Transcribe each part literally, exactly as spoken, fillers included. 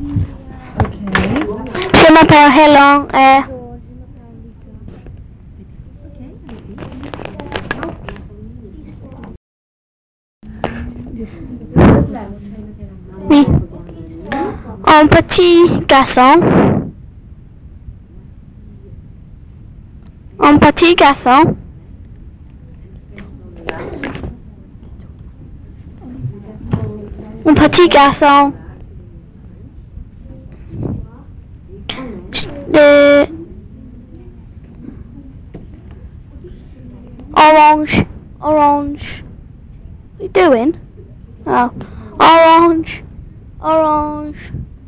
Je m'appelle Helen et... Oui. Un petit garçon. Un petit garçon. Un petit garçon. De orange, orange. What are you doing? Oh, orange, orange.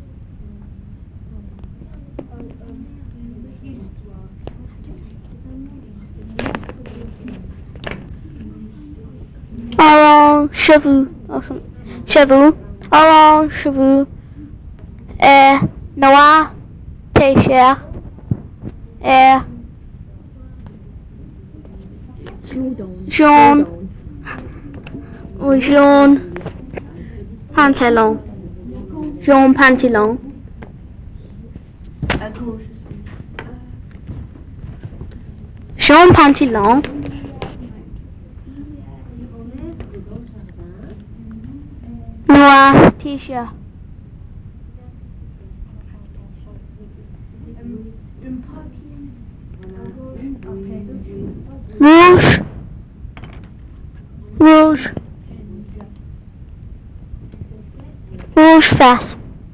Orange cheveux, or something. Cheveux, orange cheveux. Euh, noir t-shirt. Euh, jaune, ou jaune pantalon, jaune pantalon. Jaune pantalon. Noir t-shirt. Rouge. Rouge. Rouge face.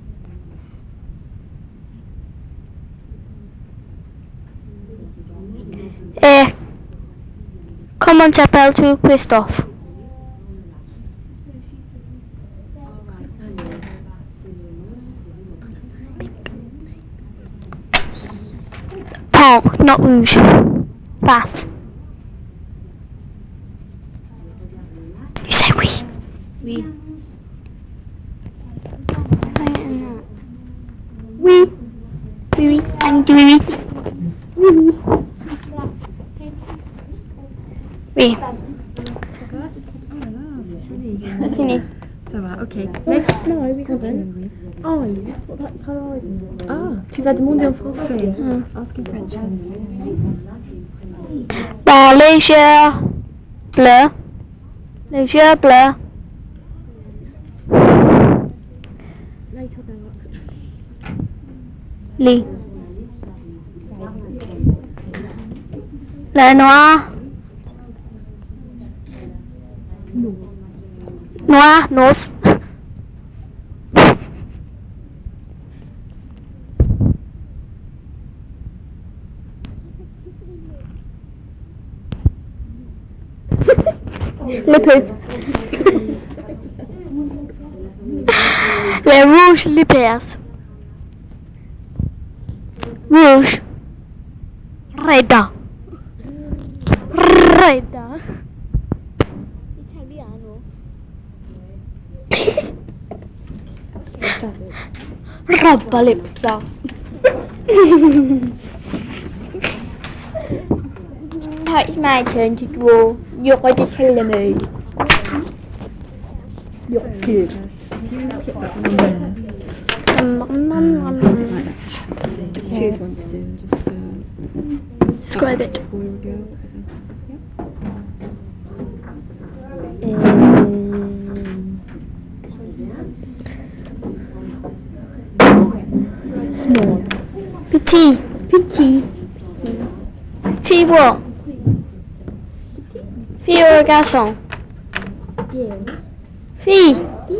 Et comment t'appelles-tu, Christophe? Pink, not rouge. Face. You say oui. Oui. Oui. Oui, oui. And oui, oui. Oui, oui. Oui. Fini. Ça va, ok. Next. No, we haven't. Eyes. What that colour eyes? Ah, tu vas demander en français. Mm. Ask in French. Bah, les yeux bleus. Les yeux bleus. Later dark. Les. Le noir. Noir, nose. Lippers. Les rouges lippers. Rouge. Red. Red. Italiano. Roba lipsa. Now it's my turn to draw. You're going to tell me. You're good. Um, um, um, um. Choose one to do. Just uh, Describe it. boy or girl. Um, Small. petit. Petit. Petit what? Fille ou un garçon? Yeah. Fille.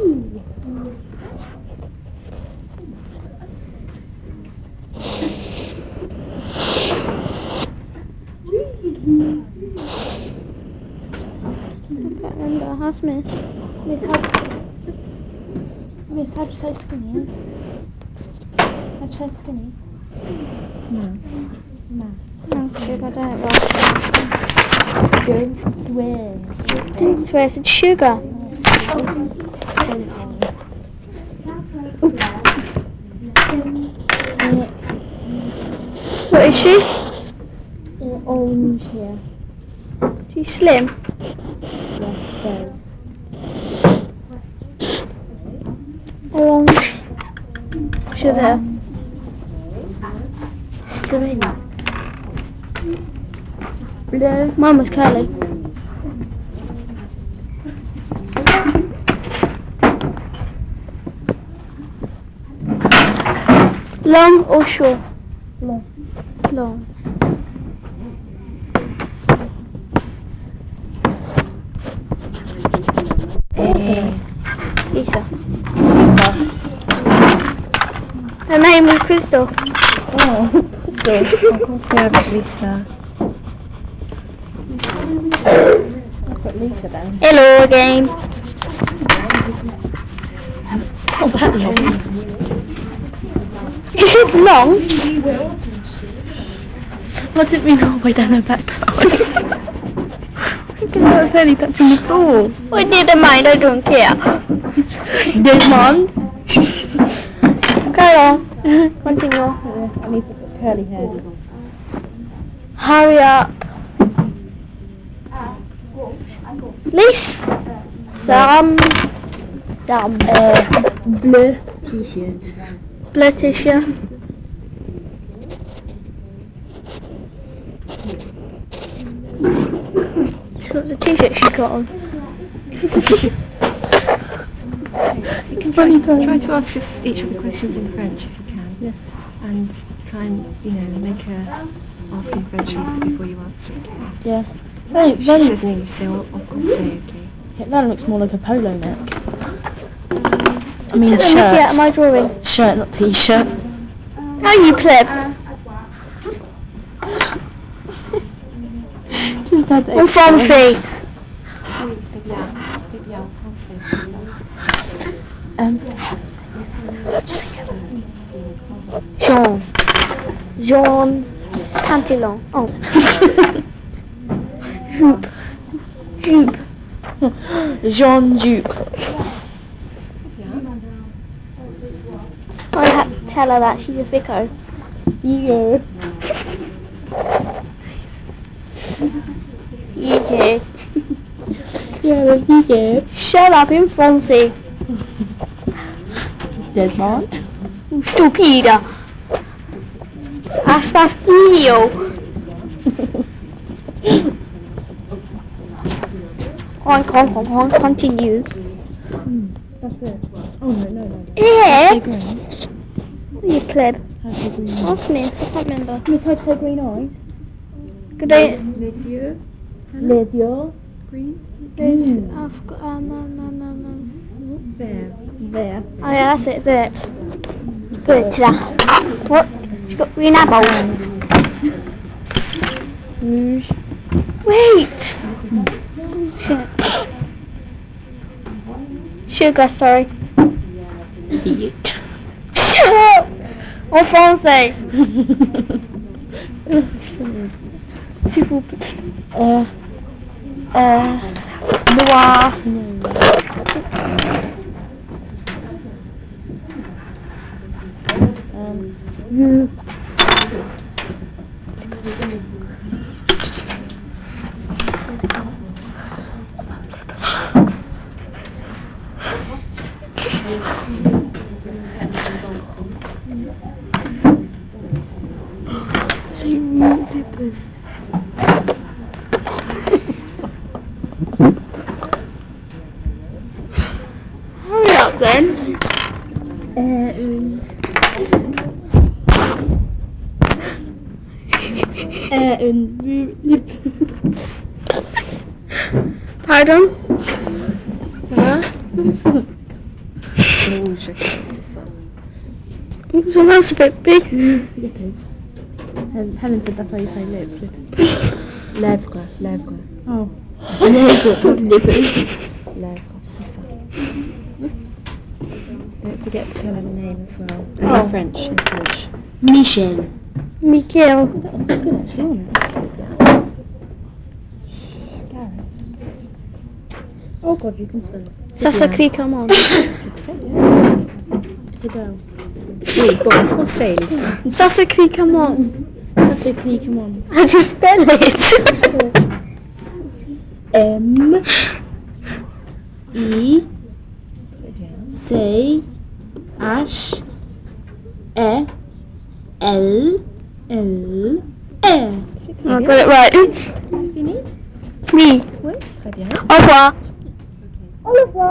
I can't remember. How's Miss? Miss, how Miss, how'd you say skinny? How'd you say skinny? No. No. Oh shit, I don't know. Don't swear. Didn't swear, I said sugar. What is she? Uh, orange hair. She's slim. Yes, so. Orange. Should there. Green. Blue. Mine was curly. Long or short? Long. Long. A. Lisa. Her name was Crystal. Oh, Crystal. Of course we have Lisa. I've got Lisa down. Hello again. Not that long. Is it long? What did we know way down her backside? Look at her belly touching the floor. We didn't mind, I don't care. Desmond. Carry on. Continue. I need to put curly hair. Hurry up. Lise. Sam. Sam. Uh, bleu t-shirt. Bleu t-shirt. What's the t-shirt she got on? You can try, try to ask us each of the questions in French if you can. Yeah. And try and, you know, make her ask in French Lisa before you answer, okay? Yeah. If she says in English, so I'll, I'll say, okay? Yeah, that looks more like a polo neck. I mean, Let me see out shirt. of my drawing. Shirt, not t-shirt. How you pleb? Just that En français. Um, Jean. Jean Cantillon. Oh. Jupe. Jupe. Jean Duke. I ha tell her that she's a vicar. Yeah. Yeah. Yeah, yeah. Shut up in français. Desmond. Stupida. Aspastio. On, on, on, on, continue. Mm, that's it. Oh, no, no, no. Yeah. Say green. You pleb. How to say green eyes? Ask me, I can't remember. Miss, how to say green eyes? Good day. Les yeux. Les yeux. Green. Green. I forgot. Um, um, um, um, um. There. There. Oh yeah, that's it. That. Good. That. What? She's got green apples. Rouge. Wait. Shit. Sugar, sorry. Seat. Shut up. En français. S'il vous plaît. Uh, Euh, noir. um, you. J'ai mis des petits. Hurry up then. Uh, une. Uh, une vue lip. Pardon? Huh? Rouge, okay, c'est ça. Someone's a bit big. Lippers. Um, Helen said that's how you say lips. Lippers. Lèvres, lèvres. Oh. Lèvres, not lippers. Lèvres, c'est ça. Don't forget to tell her the name as well. And Oh. in French, in French. Michel. Michael. That's good actually, isn't it? Oh god, you can spell it. Ça s'écrit comment? It's a girl. Oui, bon, en français, Lisa. Ça s'écrit comment? Ça s'écrit, come on. How do you spell it? M I C H E, L, L, E. I got it right. Fini? Me. Oui, très bien. Au revoir. Au revoir.